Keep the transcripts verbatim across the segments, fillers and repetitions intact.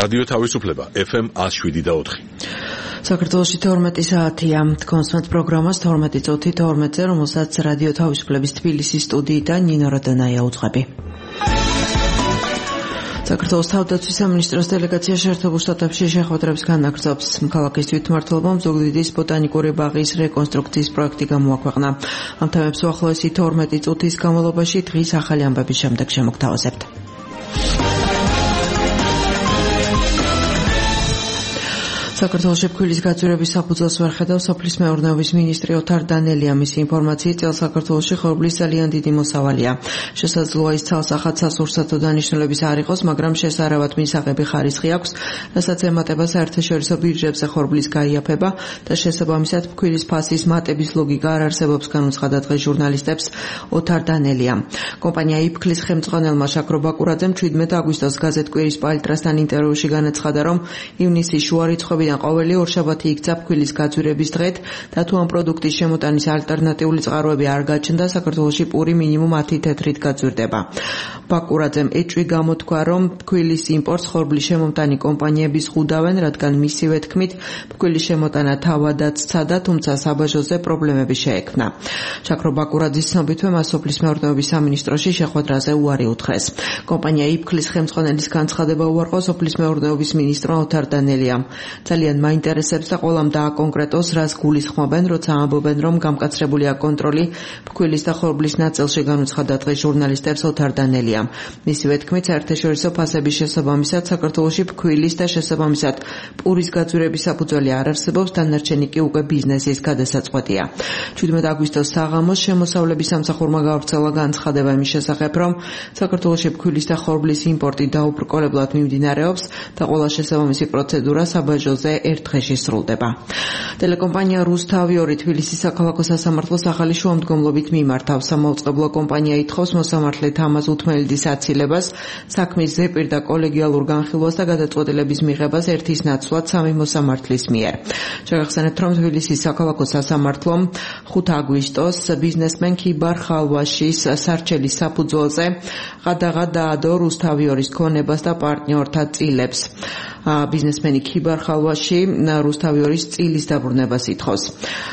რადიო თავისუფლება ეფ ემ one oh seven და four. საქართველოში თორმეტი საათია. კონსმეთ პროგრამას თორმეტი წუთი თორმეტზე, რომელსაც რადიო თავისუფლების თბილისის სტუდიიდან ნინო როდანაია უძღვები. საქართველოს თავდაცვის სამინისტროს დელეგაცია შეერთებულ შტატებში შეხვედრებს განაგრძობს. ქალაქის თვითმმართველობამ ზუგდიდის ბოტანიკური ბაღის რეკონსტრუქციის პროექტი გამოაქვეყნა. ამ თემებს უახლოესი თორმეტი წუთის განმავლობაში დღის ახალი ამბების შემდეგ შემოგთავაზებთ. საქართველოში ფქვილის გაძვირების საფუძველს ვერ ხედავს სოფლის მეურნეობის მინისტრი ოთარ დანელია. მისი ინფორმაციით, წელს საქართველოში ხორბლის ძალიან დიდი მოსავალია. შესაძლოა ის ცალსახად სასურსათო დანიშნულების არ იყოს, მაგრამ შესარავად მისაღები ხარისხი აქვს, რასაც ემატება საერთაშორისო ბირჟებზე ხორბლის გაიაფება და შესაბამისად ფქვილის ფასის მატების ლოგიკა არ არსებობს, განუცხადა დღეს ჟურნალისტებს ოთარ დანელია. კომპანია იფქლის ხელმძღვანელმა შაქრო ბაკურაძემ შვიდმეტი აგვისტოს გაზეთ კვირის პალიტრასთან ინტერვიუში განაცხადა, რომ ივნისის შუა რიცხვები ყოველი ორშაბათი იქცა ფქვილის გაძვირების დღედ და თუ ამ პროდუქტის შემოტანის ალტერნატიული წყაროები არ გაჩნდა, საქართველოში პური მინიმუმ ათი თეთრით გაძვირდება. ბაკურაძემ ეჭვი გამოთქვა, რომ ფქვილის იმპორტს ხორბლის შემომტანი კომპანიები ზღუდავენ, რადგან მისივე თქმით ფქვილის შემოტანა თავადაც სცადა, თუმცა საბაჟოზე პრობლემები შეექმნა. შაქრო ბაკურაძის ცნობით, მას სოფლის მეურნეობის სამინისტროში შეხვედრაზე უარი უთხრეს. კომპანია იფქლის ხელმძღვანელის განცხადება უარყო სოფლის მეურნეობის მინისტრმა ოთარ დანელიამ. ძალიან მაინტერესებს და ყველამ დააკონკრეტოს, რას გულისხმობენ, როცა ამბობენ, რომ გამკაცრებულია კონტროლი ფქვილის და ხორბლის ნაწილში, განუცხადა დღეს ჟურნალისტებს ოთარ დანელიამ. მისივე თქმით, საერთაშორისო ფასების შესაბამისად საქართველოში ფქვილის და შესაბამისად პურის გაძვირების საფუძველი არ არსებობს, დანარჩენი კი უკვე ბიზნესის გადასაწყვეტია. შვიდმეტი აგვისტოს საღამოს შემოსავლების სამსახურმა გავრცელა განცხადება იმის შესახებ, რომ საქართველოში ფქვილის და ხორბლის იმპორტი დაუბრკოლებლად მიმდინარეობს და ყველა შესაბამისი პროცედურა საბაჟოზე ერთ დღეში სრულდება. ტელეკომპანია რუსთავი ორი თბილისის საქალაქო სასამართლოს ახალი შუამდგომლობით მიმართავს. სამაუწყებლო კომპანია ითხოვს მოსამართლედ ამას უთმელიდის აცილებას, საქმის ზეპირ და კოლეგიალურ განხილვას და გადაწყვეტილების მიღებას ერთის ნაცვლად სამი მოსამართლის მიერ. შეგახსენებთ, რომ თბილისის საქალაქო სასამართლომ ხუთი აგვისტოს ბიზნესმენ ქიბარ ხალვაშის სარჩელის საფუძველზე ყადაღა დაადო რუსთავი ორის ქონებას და პარტნიორთა წილებს. ბიზნესმენი ქიბარ ხალვაში რუსთავი ორის წილის დაბრუნებას ითხოვს.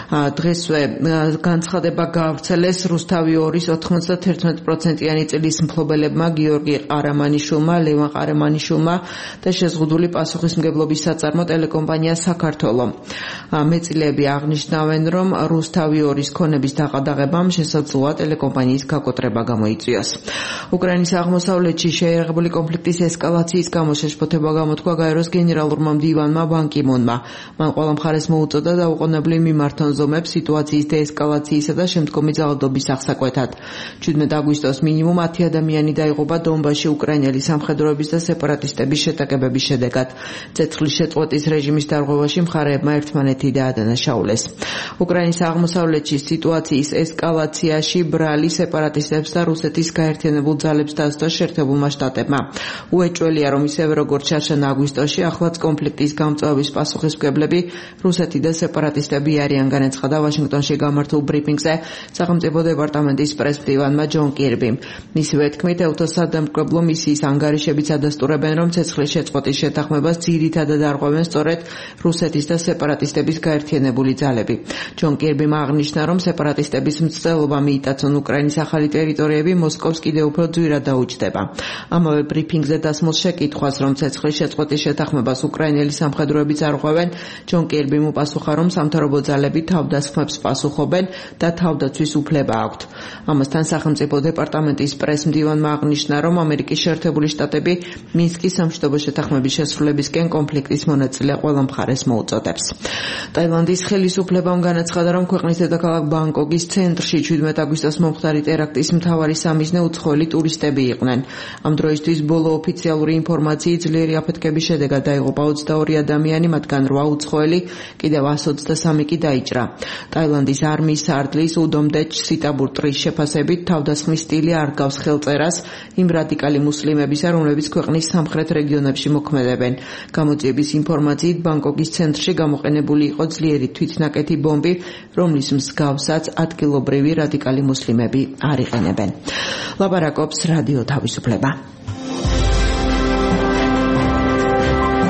დღესვე განცხადება გაავრცელეს რუსთავი ორის ოთხმოცდაერთი პროცენტიანი წილის მფლობელებმა გიორგი ყარამანიშვილმა, ლევან ყარამანიშვილმა და შეზღუდული პასუხისმგებლობის საწარმო ტელეკომპანია საქართველო. მეწილეები აღნიშნავენ, რომ რუსთავი ორის ქონების დაყადაღებამ შესაძლოა ტელეკომპანიის გაკოტრება გამოიწვიოს. უკრაინის აღმოსავლეთში შეიარაღებული კონფლიქტის ესკალაციის გამო შეშფოთება გამოთქვა გაეროს გენერალურმა მდივანმა ბან კი მუნმა. მან ყველა მხარეს მოუწოდა დაუყოვნებლივ მიმართონ ზომებს სიტუაციის დეესკალაციისა და შემდგომი ძალადობის აღსაკვეთად. შვიდმეტი აგვისტოს მინიმუმ ათი ადამიანი დაიღუპა დონბასში უკრაინელი სამხედროების და სეპარატისტების შეტაკებების შედეგად. ცეცხლის შეწყვეტის რეჟიმის დარღვევაში მხარეებმა ერთმანეთი დაადანაშაულეს. უკრაინის აღმოსავლეთში სიტუაციის ესკალაციაში ბრალი სეპარატისტებს და რუსეთის გაერთიანებულ ძალებს დასდო შეერთებულმა შტატებმა. უეჭველია, რომ ისევე როგორც შარშან აგვისტოში, ახლაც კონფლიქტის გამწვავების პასუხისმგებლები რუსეთი და სეპარატისტები არიან, განაცხადა ვაშინგტონში გამართულ ბრიფინგზე სახელმწიფო დეპარტამენტის პრესმდივანმა ჯონ კირბიმ. მისივე თქმით, ევთოსადამკვირვებლო მისიის ანგარიშებიც ადასტურებენ, რომ ცეცხლის შეწყვეტის შეთანხმებას ძირითადად არღვევენ სწორედ რუსეთის და სეპარატისტების გაერთიანებული ძალები. ჯონ კირბიმ აღნიშნა, რომ სეპარატისტების მცდელობა მიიტაცონ უკრაინის ახალი ტერიტორიები მოსკოვს კიდევ უფრო ძვირად დაუჯდება. ამავე ბრიფინგზე დასმულ შეკითხვას, რომ ცეცხლის შეწყვეტის შეთანხმებას უკრაინელი სამხედროებიც არღვევენ, ჯონ კირბიმ უპასუხა, რომ სამთავრობო ძალები თავდასხმებს პასუხობენ და თავდაცვის უფლება აქვთ. ამასთან სახელმწიფო დეპარტამენტის პრესმდივანმა აღნიშნა, რომ ამერიკის შეერთებული შტატები მინსკის სამშვიდობო შეთანხმების შესრულებისკენ კონფლიქტის მონაწილე ყველა მხარეს მოუწოდებს. ტაილანდის ხელისუფლებამ განაცხადა, რომ ქვეყნის დედაქალაქ ბანგკოკის ცენტრში შვიდმეტი აგვისტოს მომხდარი ტერაქტის მთავარი სამიზნე უცხოელი ტურისტები იყვნენ. ამ დროისთვის ბოლო ოფიციალური ინფორმაციით ძლიერი აფეთქების შედეგად დაიღუპა ოცდაორი ადამიანი, მათგან რვა უცხოელი, კიდევ εκατს ოცდასამი კი დაიჭრა. ტაილანდის არმიის სარდლის უდომდეჩ სიტაბურტრის შეფასებით თავდასხმის სტილი არ გავს ხელწერას იმ რადიკალი მუსლიმებისა, რომლებიც ქვეყნის სამხრეთ რეგიონებში მოქმედებენ. გამოძიების ინფორმაციით ბანგკოკის ცენტრში გამოყენებული იყო ძლიერი თვითნაკეთი ბომბი, რომლის მსგავსაც ადგილობრივი რადიკალი მუსლიმები არ იყენებენ. ლაპარაკობს რადიო თავისუფლება.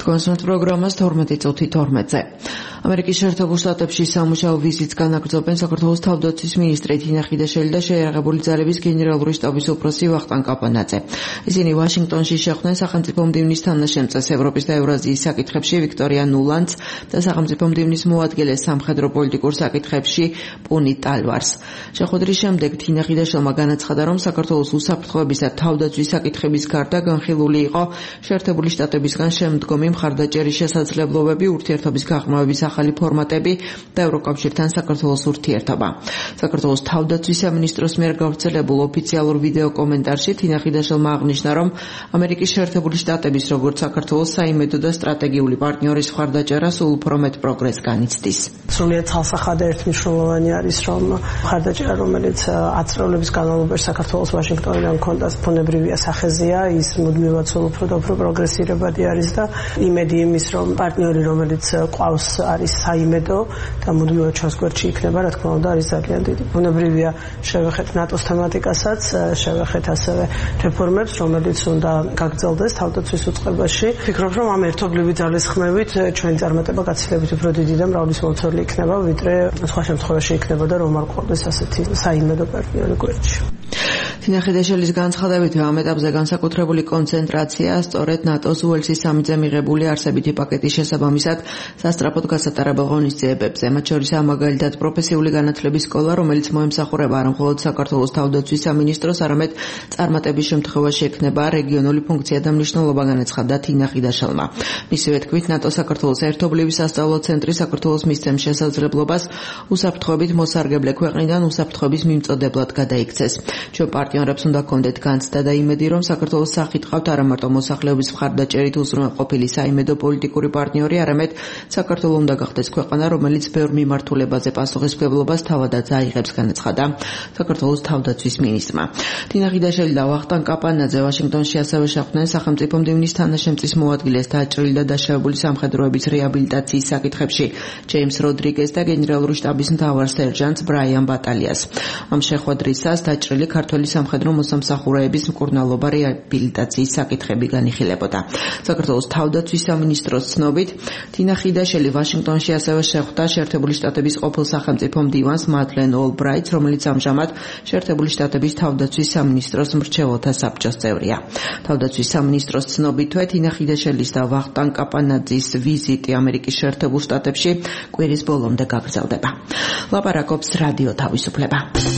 თქვენს პროგრამას თორმეტი წუთი თორმეტზე. ამერიკის შეერთებულ შტატებში სამუშაო ვიზიტს განაგრძობენ საქართველოს თავდაცვის მინისტრი თინა ხიდაშელი და შეიარაღებული ძალების გენერალური შტაბის უფროსი ვახტანგ კაპანაძე. ისინი ვაშინგტონში შეხვდნენ სახელმწიფო მდივნის თანაშემწეს ევროპის და ევრაზიის საკითხებში ვიქტორია ნულანდს და სახელმწიფო მდივნის მოადგილეს სამხედრო პოლიტიკურ საკითხებში პუნი ტალვარს. შეხვედრის შემდეგ თინა ხიდაშელმა განაცხადა, რომ საქართველოს უსაფრთხოების და თავდაცვის საკითხების გარდა განხილული იყო შეერთებული შტატებისგან შემდგომი მხარდაჭერის შესაძლებლობები, ურთიერთობის გაღრმავების ახალი ფორმატები და ევროკავშირთან საქართველოს ურთიერთობა. საქართველოს თავდაცვის სამინისტროს მიერ გავრცელებულ ოფიციალურ ვიდეო კომენტარში თინა ხიდაშელმა აღნიშნა, რომ ამერიკის შეერთებული შტატების როგორც საქართველოს საიმედო და სტრატეგიული პარტნიორის მხარდაჭერა სულ უფრო მეტ პროგრესს განიცდის. სრულიად ცალსახადე ერთმნიშვნელოვანი არის, რომ მხარდაჭერა, რომელიც ათწლეულების განმავლობაში საქართველოს ვაშინგტონიდან ჰქონდა, ბუნებრივია სახეზეა, ის მუდმივად სულ უფრო და უფრო პროგრესირებადი არის და იმედი იმის, რომ პარტნიორი, რომელიც ყავს არის საიმედო და მუდმივად ჩვენს გვერდში იქნება, რა თქმა უნდა, არის ძალიან დიდი. ბუნებრივია შევეხეთ ნატოს თემატიკასაც, შევეხეთ ასევე რეფორმებს, რომელიც უნდა გაგრძელდეს თავდაცვის უწყებაში. ვფიქრობ, რომ ამ ერთობლივი ძალისხმევით ჩვენი წარმატება გაცილებით უფრო დიდი და მრავალისმომცველი იქნება, ვიდრე სხვა შემთხვევაში იქნებოდა, რომ არ ყავდეს ასეთი საიმედო პარტნიორი გვერდში. თინა ხიდაშელის განცხადებით, ამ ეტაპზე განსაკუთრებული კონცენტრაცია სწორედ ნატოს უელსის სამიტზე მიღებული არსებითი პაკეტის შესაბამისად სასწრაფოდ გასატარებელ ღონისძიებებზე, მათ შორისაა მაგალითად პროფესიული განათლების სკოლა, რომელიც მოემსახურება არა მხოლოდ საქართველოს თავდაცვის სამინისტროს, არამედ წარმატების შემთხვევაში ექნება რეგიონული ფუნქცია და მნიშვნელობა, განაცხადა თინა ხიდაშელმა. მისივე თქმით, ნატო საქართველოს ერთობლივი სასწავლო ცენტრი საქართველოს მისცემს შესაძლებლობას უსაფრთხოებით მოსარგებლე ქვეყნიდან უსაფრთხოების მიმწოდებლად გადაიქცეს. ჩვენ პარტნიორებს უნდა გქონდეთ განცდა და იმედი, რომ საქართველოს სახით ყავთ არა მარტო მოსახლეობის მხარდაჭერით უზრუნველყოფილი საიმედო პოლიტიკური პარტნიორი, არამედ საქართველოს უნდა გახდეს ქვეყანა, რომელიც ბევრ მიმართულებაზე პასუხისმგებლობას თავადაც აიღებს, განაცხადა საქართველოს თავდაცვის მინისტრმა. თინა ხიდაშელი და ვახტანგ კაპანაძე ვაშინგტონში ასევე შეხვდნენ სახელმწიფო მდივნის თანაშემწის მოადგილეს დაჭრილი და დაშავებული სამხედროების რეაბილიტაციის საკითხებში ჯეიმს როდრიგეს და გენერალური შტაბის მთავარ სერჟანტს ბრაიან ბატალიას. ამ შეხვედრისას დაჭრილი ქართველი სამხედრო მოსამსახურეების მკურნალობა რეაბილიტაციის საკითხები განიხილებოდა. საქართველოს თავდაცვის სამინისტროს ცნობით, თინა ხიდაშელი ვაშინგტონში ასევე შეხვდა შეერთებული შტატების ყოფილ სახელმწიფო მდივანს მადლენ ოლბრაიტს, რომელიც ამჟამად შეერთებული შტატების თავდაცვის სამინისტროს მრჩეველთა საბჭოს წევრია. თავდაცვის სამინისტროს ცნობითვე, თინა ხიდაშელის და ვახტანგ კაპანაძის ვიზიტი ამერიკის შეერთებულ შტატებში კვირის ბოლომდე გაგრძელდება. ლაპარაკობს რადიო თავისუფლება.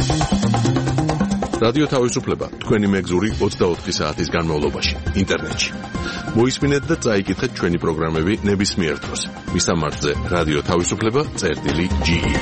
რადიო თავისუფლება თქვენი მეგზური ოცდაოთხი საათის განმავლობაში ინტერნეტში. მოისმინეთ და წაიკითხეთ ჩვენი პროგრამები ნებისმიერ დროს. მისამართზე რადიო თავისუფლება წერტილი ჯი ი.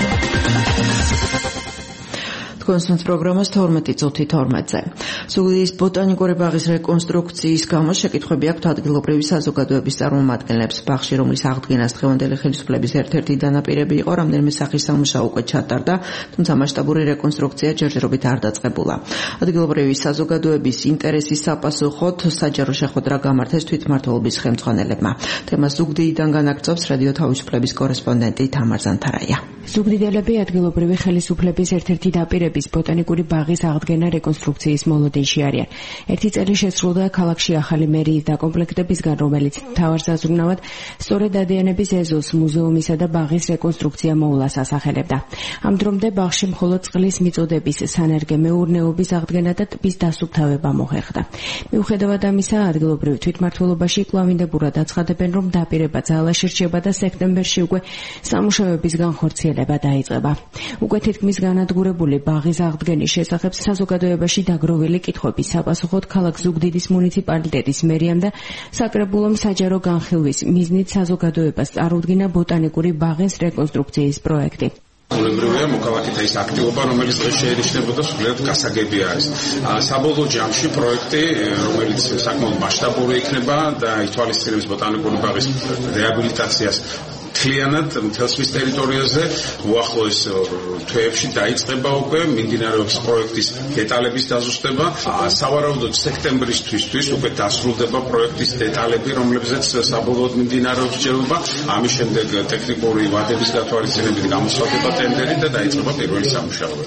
თქვენს პროგრამას თორმეტი წუთი თორმეტზე. ზუგდიდის ბოტანიკური ბაღის რეკონსტრუქციის გამო შეკითხვები აქვთ ადგილობრივი საზოგადოების წარმომადგენლებს. ბაღში, რომლის აღდგენას დღევანდელი ხელისუფლების ერთ-ერთი დანაპირები იყო, რამდენიმე სახის სამუშაო უკვე ჩატარდა, თუმცა მასშტაბური რეკონსტრუქცია ჯერჯერობით არ დაწყებულა. ადგილობრივი საზოგადოების ინტერესის საპასუხოდ საჯარო შეხვედრა გამართეს თვითმმართველობის ხელმძღვანელებმა. თემას ზუგდიდიდან განაგრძობს რადიო თავისუფლების კორესპონდენტი თამარ ზანთარაია. ზუგდიდელები ადგილობრივი ხელისუფლების ერთ-ერთი დაპირების ბოტანიკური ბაღის აღდგენა რეკონსტრუქციის მოლოდინში არიან. ერთი წელი შესრულდა ქალაქში ახალი მერიის დაკომპლექტებისგან, რომელიც მთავარ საზრუნავად სწორედ დადიანების ეზოს მუზეუმისა და ბაღის რეკონსტრუქცია მოულას ასახელებდა. ამ დრომდე ბაღში მხოლოდ წყლის მიწოდების სანერგე მეურნეობის აღდგენა და ტბის დასუფთავება მოხერხდა. მიუხედავად ამისა, ადგილობრივ თვითმმართველობაში კვლავინდებურად აცხადებენ, რომ დაპირება ძალაში რჩება და სექტემბერში უკვე სამუშაოების განხორციელება დაიწყება. უკვე თითქმის განადგურებული ბაღის აღდგენის შესახებ საზოგადოებაში დაგროვილი კითხვების საპასუხოდ ქალაქ ზუგდიდის მუნიციპალიტეტის მერიამ და საკრებულომ საჯარო განხილვის მიზნით საზოგადოებას წარუდგინა ბოტანიკური ბაღის რეკონსტრუქციის პროექტი. Ულემბრევია მოკავაკეთა ის აქტივობა, რომელიც დღეს შეენიშნებოდა, სულიერად გასაგები არის. საბოლოო ჯამში პროექტი, რომელიც საკმაოდ მასშტაბური იქნება და ითვალისწინებს ბოტანიკური ბაღის რეაბილიტაციას მთლიანად მთელს მის ტერიტორიაზე, უახლოეს თვეებში დაიწყება უკვე მიმდინარეობს პროექტის დეტალების დაზუსტება. სავარაუდოდ სექტემბრისთვის უკვე დასრულდება პროექტის დეტალები, რომლებზეც საბოლოოდ მიმდინარეობს ჯერობა. ამის შემდეგ ტექნიკური ვადების გათვალისწინებით გამოსვლა ტენდერი და დაიწყება პირველი სამუშაოები.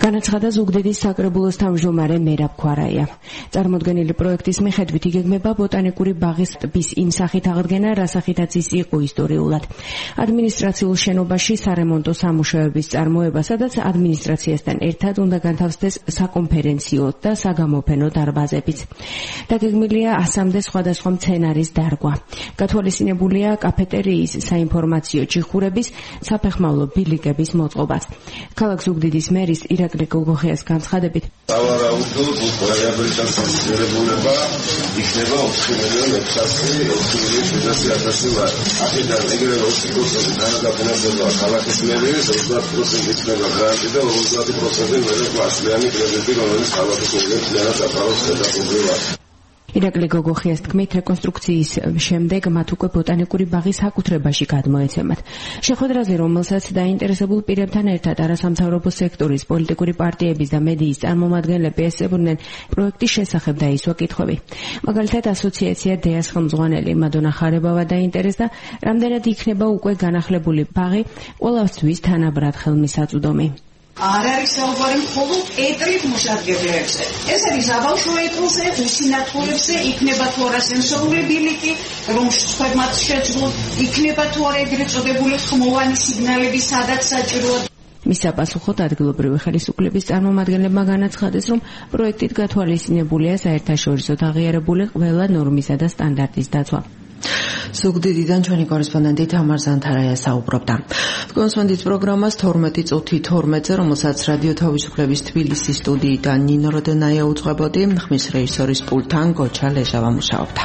განაცხადა ზუგდიდის საკრებულოს თავმჯდომარე მერაბ ქვარაია. წარმოდგენილი პროექტის მიხედვით იგეგმება ბოტანიკური ბაღის ტბის იმ სახით აღდგენა, რა სახითაც ის იყო ისტორიულად. ადმინისტრაციულ შენობაში სარემონტო სამუშაოების წარმოება, სადაც ადმინისტრაციასთან ერთად უნდა განთავსდეს საკონფერენციო და საგამოფენო დარბაზებიც. დაგეგმილია ასამდე სხვადასხვა მცენარის დარგვა. გათვალისწინებულია კაფეტერიის, საინფორმაციო ჯიხურების, საფეხმავლო ბილიკების მოწყობაც. ქალაქ ზუგდიდის მერის ირაკლი გოგოხიას განცხადებით, სავარაუდოდ რეაბილიტაციის ღირებულება იქნება ოთხი მილიონი ექვსასი ოცდაათი ლარი. აქედან ეგრევე ოცი პროცენტი განაგაფინანსება ქალაქის მერიის, ოცდაათი პროცენტი იქნება გრანტი და ოცდაათი პროცენტი მეორე კლასიანი კრედიტი, რომელიც ქალაქის მერიის ძალად აფაროს გადაყოლება. ირაკლი გოგოხიას თქმით, რეკონსტრუქციის შემდეგ მათ უკვე ბოტანიკური ბაღის საკუთრებაში გადმოეცემათ. შეხვედრაზე, რომელსაც დაინტერესებულ პირებთან ერთად არასამთავრობო სექტორის, პოლიტიკური პარტიების და მედიის წარმომადგენლები ესწრებოდნენ პროექტის შესახებ დაისვა კითხვები. მაგალითად, ასოციაცია დეას ხელმძღვანელი მადონა ხარებავა დაინტერესდა, რამდენად იქნება უკვე განახლებული ბაღი, ყველასთვის თანაბრად ხელმისაწვდომი. არ არის საუბარი მხოლოდ ეტლით მუშავებლებზე. ეს არის საბავშვო ეტლზე, უსინათლოებზე, იქნება თუ არა სენსორული ბილიკი, რომ სხვებმაც შეძლოთ, იქნება თუ არა ეგრეთ წოდებული ხმოვანი სიგნალები, სადაც საჭიროა. მის საპასუხოდ ადგილობრივი ხელისუფლების წარმომადგენლებმა განაცხადეს, რომ პროექტით გათვალისწინებულია საერთაშორისო აღიარებული ყველა ნორმისა და სტანდარტის დაცვა. ზუგდიდიდან ჩვენი კორესპონდენტი თამარ ზანთარაია საუბრობდა. კონსვენდით პროგრამას თორმეტი წუთი თორმეტზე, რომელსაც რადიო თავისუფლების თბილისის სტუდიიდან ნინო როდენაია უძღვებოდი, ხმის რეჟისორის პულტთან გოჩა ლეჟავა მუშაობდა.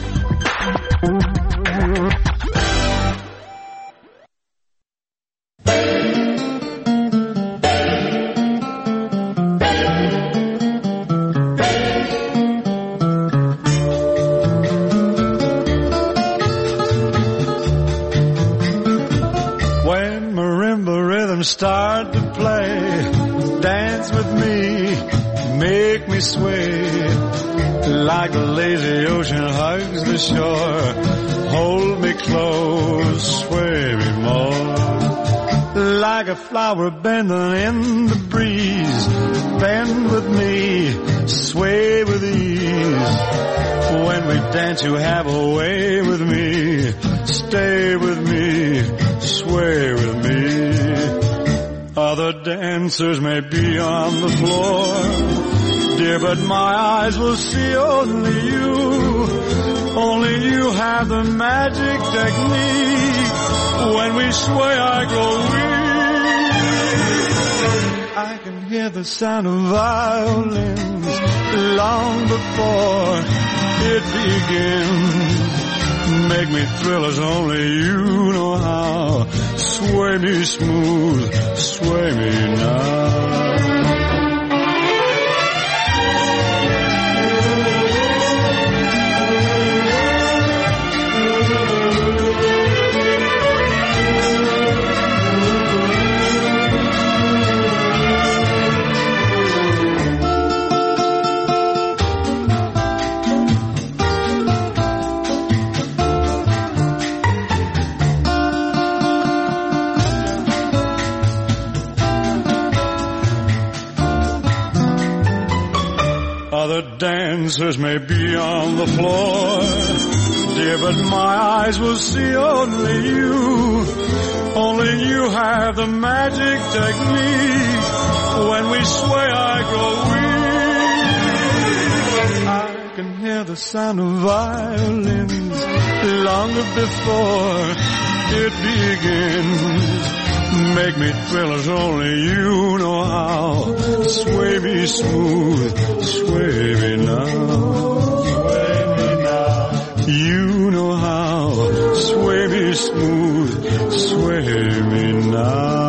Start to play, dance with me, make me sway, like the lazy ocean hugs the shore, hold me close, sway me more, like a flower bending in the breeze, bend with me, sway with ease, when we dance you have a way with me, stay with me, sway with me. Other dancers may be on the floor, dear, but my eyes will see only you. Only you have the magic technique. When we sway, I grow weak. I can hear the sound of violins long before it begins. Make me thrill as only you know how. Sway me smooth, sway me now. Other dancers may be on the floor, dear, but my eyes will see only you. Only you have the magic technique. When we sway, I grow weak. I can hear the sound of violins long before it begins. Make me thrill as only you know how. Sway me smooth, sway me now. Sway me now. You know how. Sway me smooth, sway me now.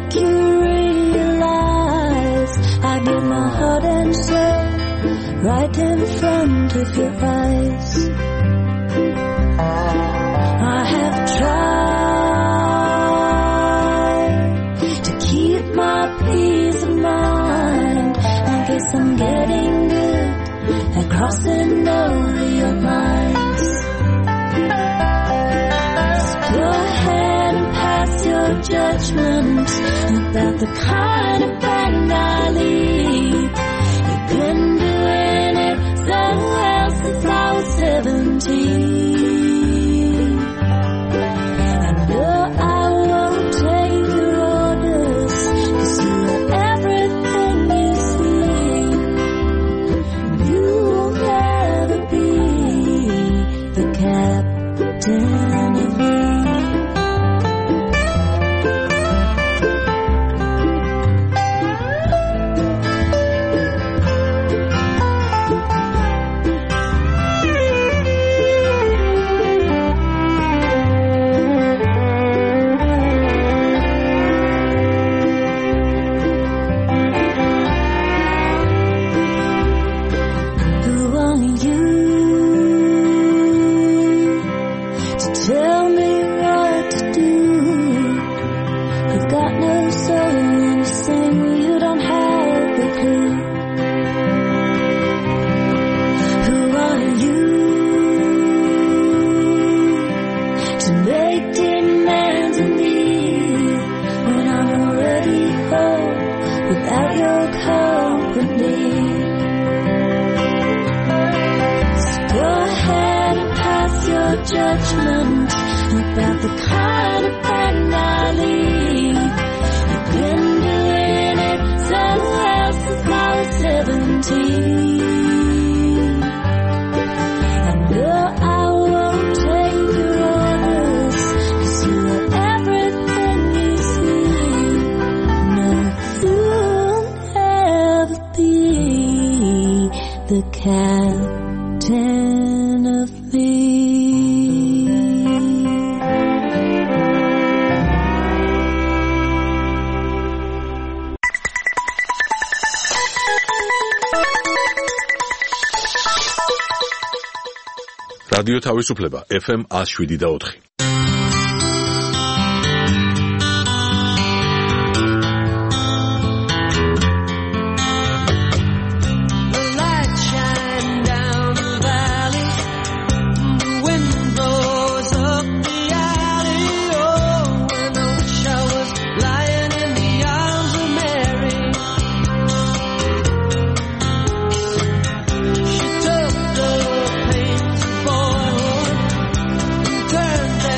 make you realize I give my heart and soul right in front of your eyes. I have tried to keep my peace of mind. I guess I'm getting good at crossing over your lines. So go ahead and pass your judgment about the kind of band I lead. You've been doing it so well since I was seventeen. I know I won't take your orders, 'cause you are everything you see. You will never be the captain of me. Judgment about the kind of band I lead. You've been doing it so well since I was seventeen. I know I won't take your orders, 'cause you are everything you see. No, you'll never be the captain of me. რადიო თავისუფლება ეფ ემ one oh seven და four. Turned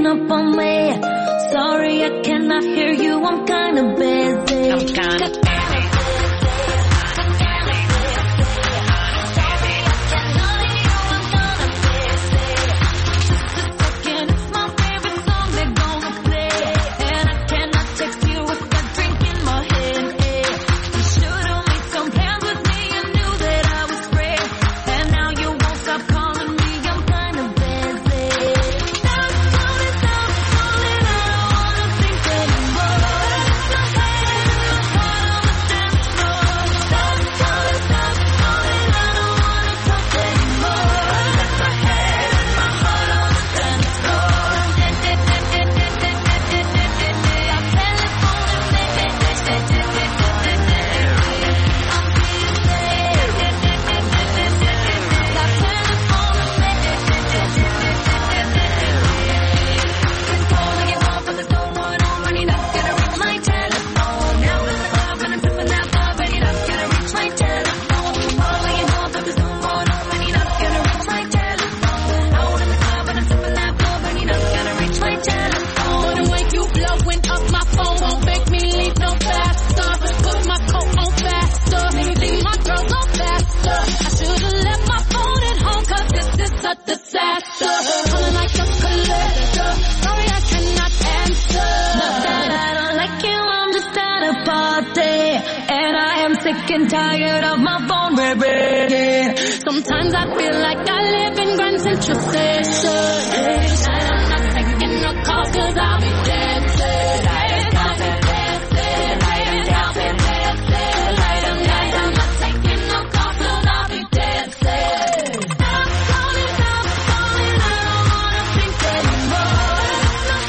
up on me. Sorry, I cannot hear you. I'm kinda busy. I'm kinda and tired of my phone ringing. Sometimes I feel like I live in Grand Central Station. And I'm not taking no calls cause I'll be dancing. I'll be dancing, I'll be dancing, dancing. I'm not taking no calls cause I'll be dancing. Stop calling, stop calling, I don't wanna think anymore. Stop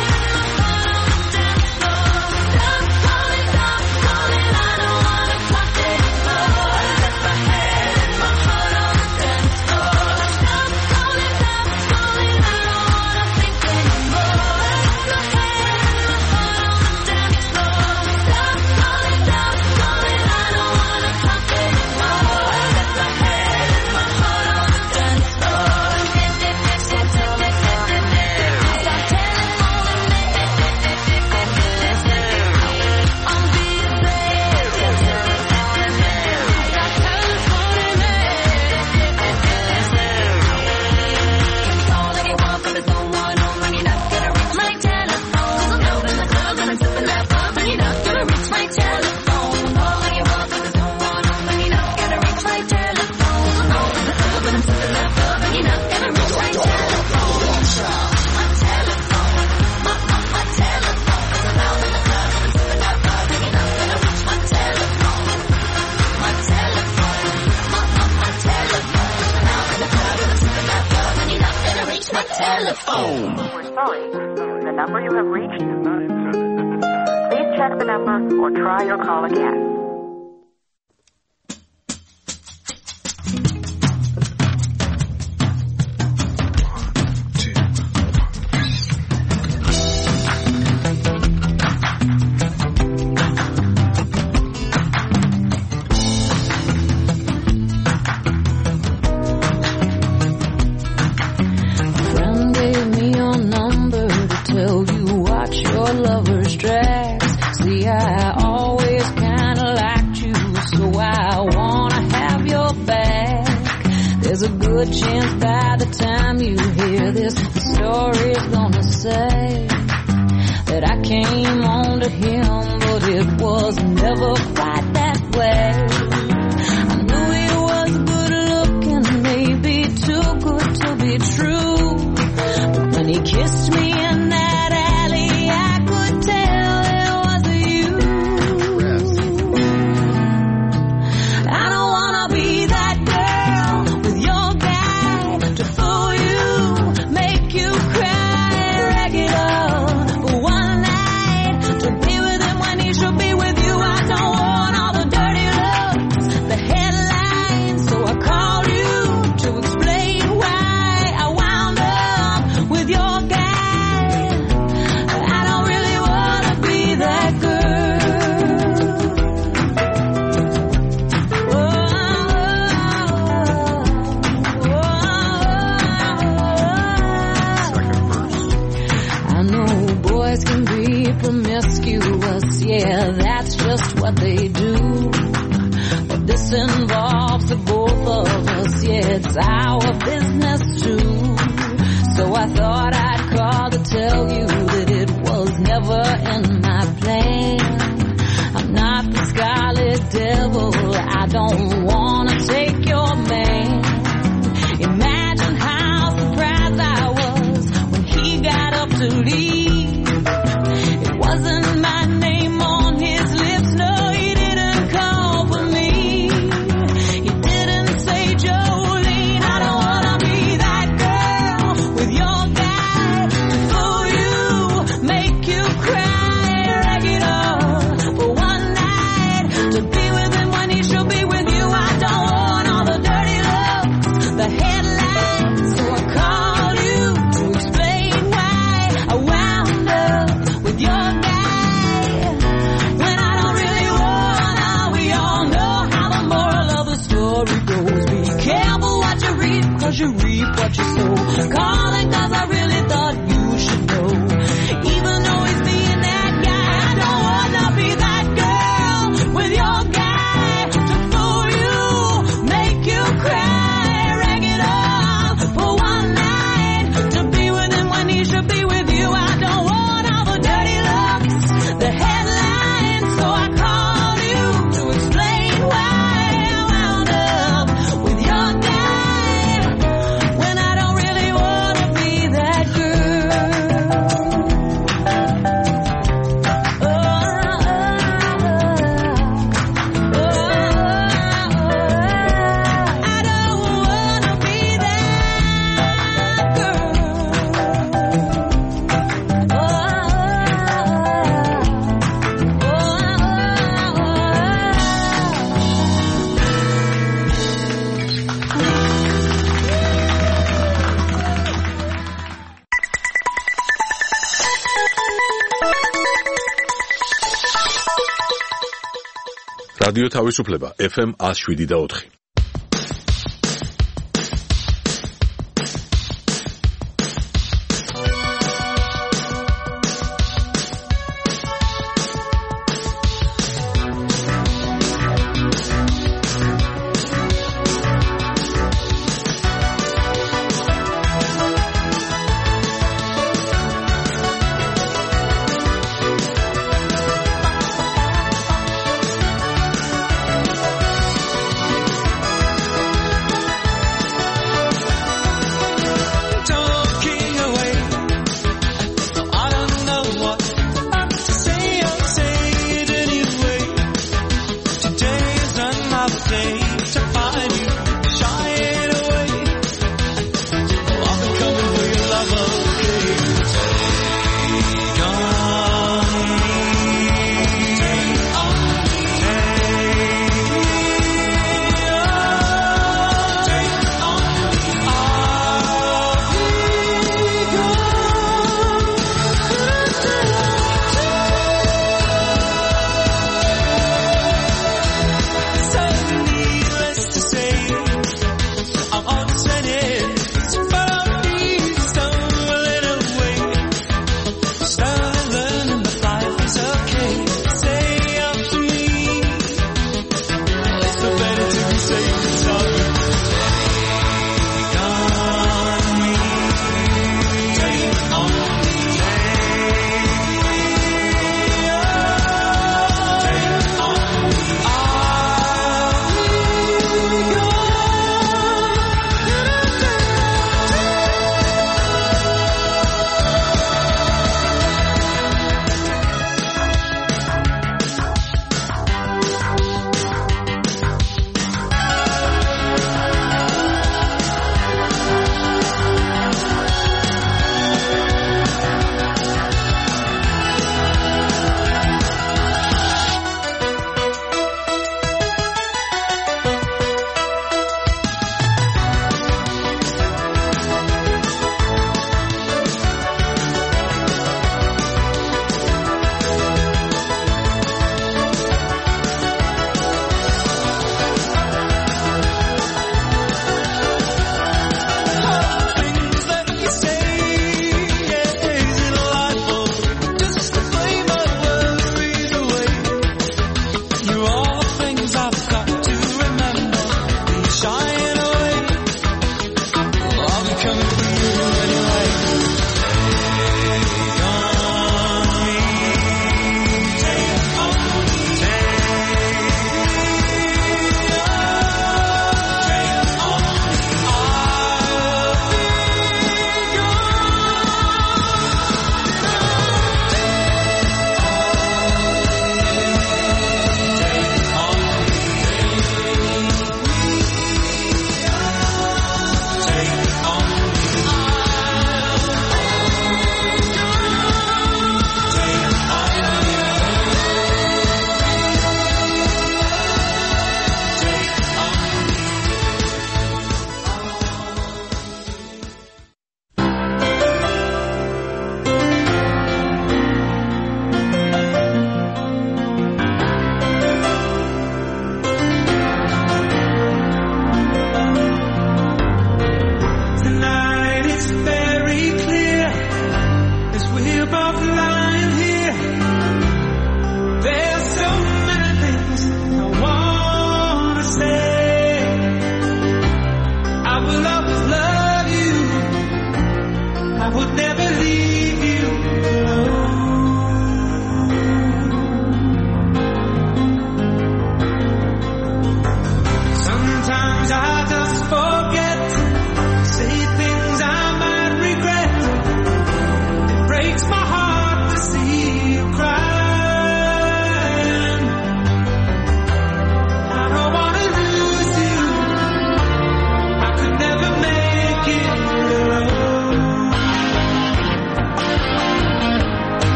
calling, stop calling, I don't wanna talk anymore. Left my head and my heart on the dance floor. Stop calling, stop calling, I don't wanna think anymore. Left my head and my heart on the dance floor. Stop calling, stop calling, I don't wanna talk anymore. Left my head and my heart on the dance floor. Stop telephoning me. I'm telephone. We're sorry. The number you have reached is not in service. Please check the number or try your call again. Good chance by the time you hear this, the story's gonna say that I came on to him, but it was never quite that way. I knew he was good looking, maybe too good to be true, but when he kissed me in that alley, I could tell it was you. I don't wanna be that girl with your to fool you, make you cry, rag it up for one night, to be with him when he should be with you. I don't want all the dirty looks, the headlines, so I called you to explain why I want business too. So I thought I'd call to tell you that it was never in my plan. I'm not the scarlet devil, I don't wanna take your man. Imagine how surprised I was when he got up to leave. It wasn't my name on his lips, no, he didn't call for me. He didn't say, Jolene, I don't wanna be that girl with your guy to fool you, make you cry, rag it up for one night, to be with him when he should be with you. I don't want all the dirty looks, the headlines, so I called you to explain why I wound up with your guy when I don't really wanna. We all know how the moral of the story goes. Be careful what you reap, cause you reap what you sow. Calling cause I really thought you should know. Even though he's being that guy, I don't wanna be that girl with your guy to fool you, make you cry, rag it up for one night, to be with him when he should be with you. I don't want all the dirty looks, the headlines, so I called you to explain why I wound up with your guy when I don't really wanna be that girl. Oh, oh, I don't wanna be that girl. რადიო თავისუფლება ეფ ემ one oh seven და four.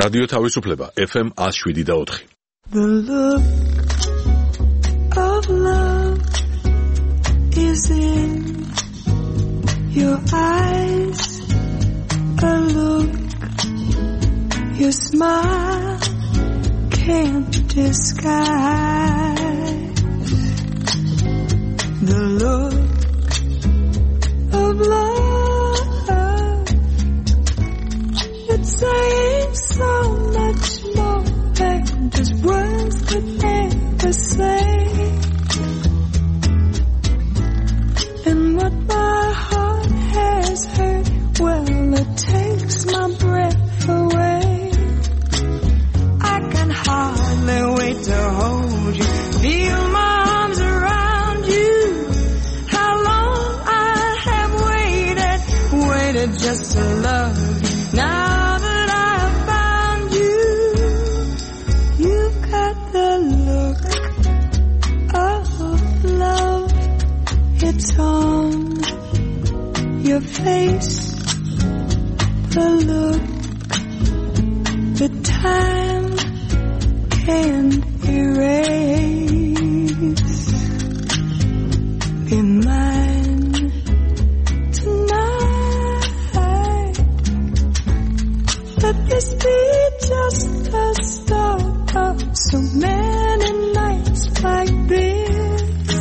რადიო თავისუფლება F M one oh seven point four. The look of love is in your eyes, a look your smile can't disguise. The look of love, it's saying so much more than just words could never say. And what my heart has heard, well, it takes my breath away. I can hardly wait to hold you, feel my arms around you. How long I have waited, waited just to love you. Now that I've found you, you've got the look of love. It's on your face, the look, the time can't erase. Be mine tonight. Let this be just the start of so many nights like this.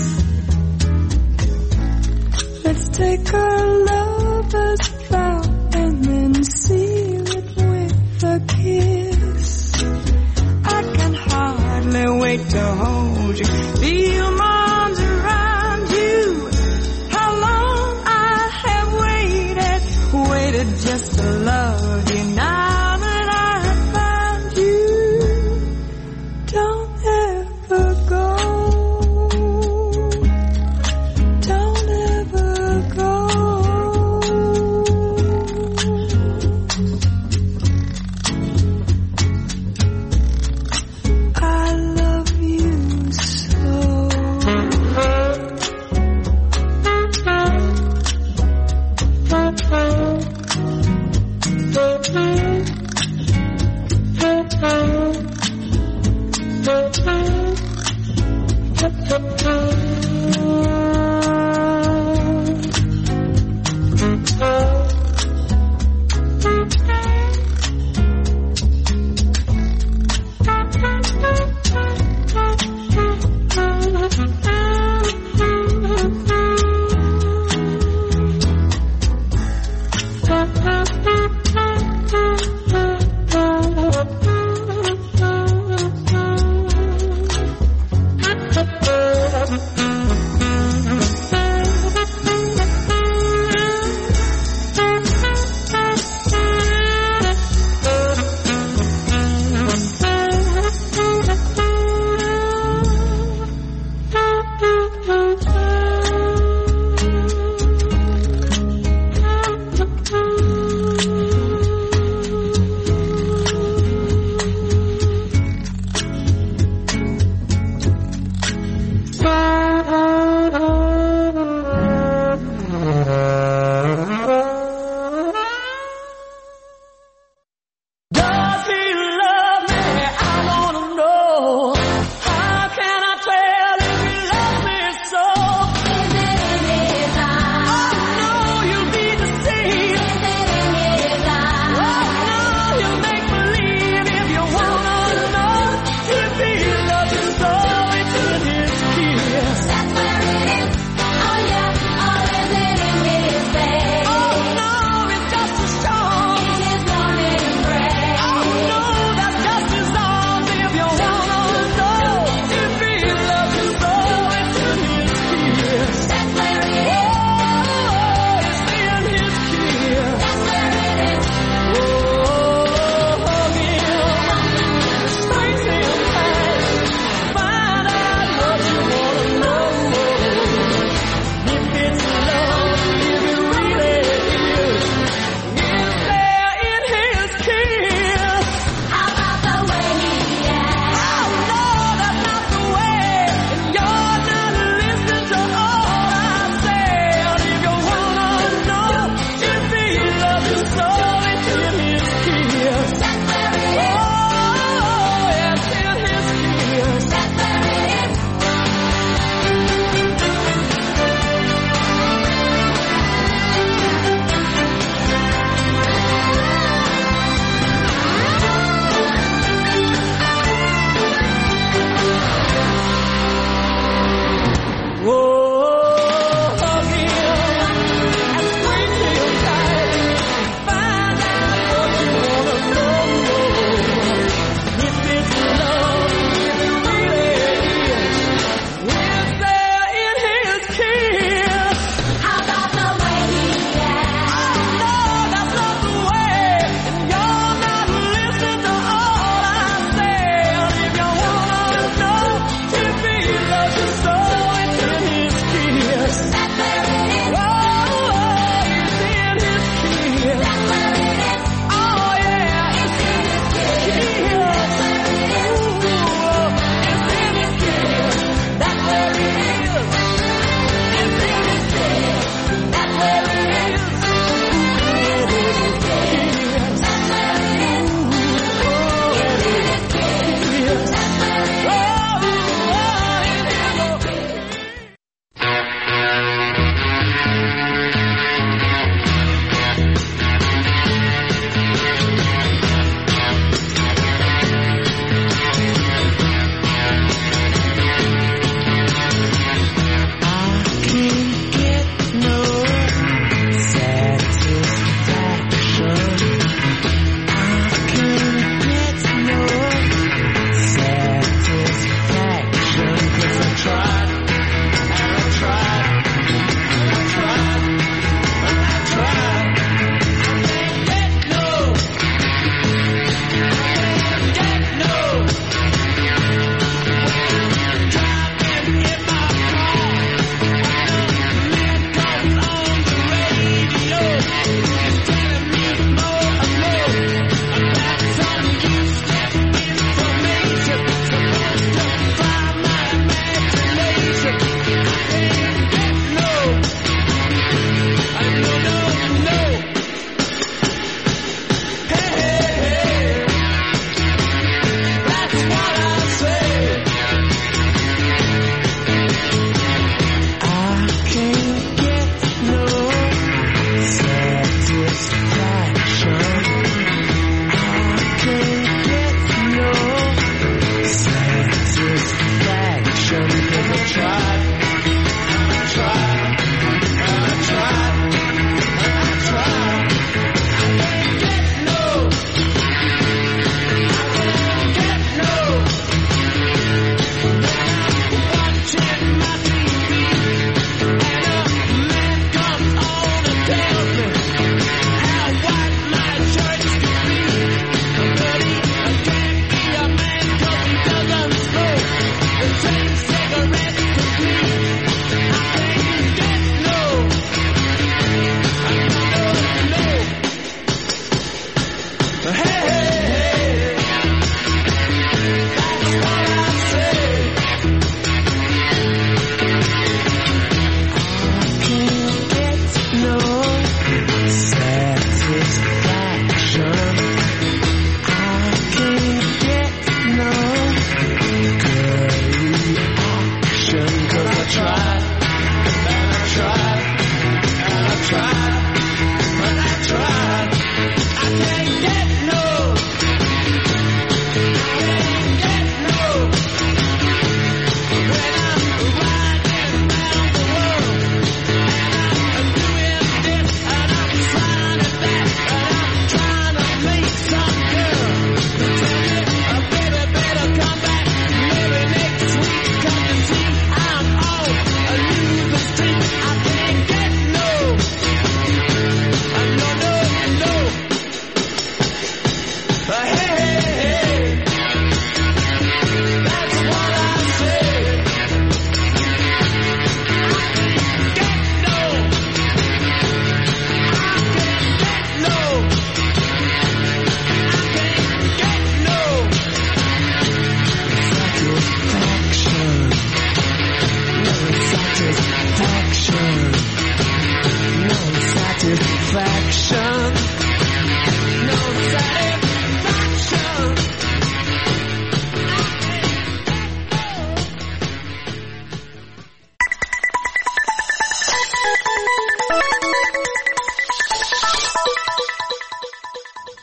Let's take our lover's vow and then seal it with a kiss. I can hardly wait to hold you, feel my arms around you. How long I have waited, waited just to love you. Now that I have found you, don't ever go. Don't ever go. I love you so.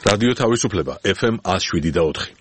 რადიო თავისუფლება ეფ ემ one oh seven და four.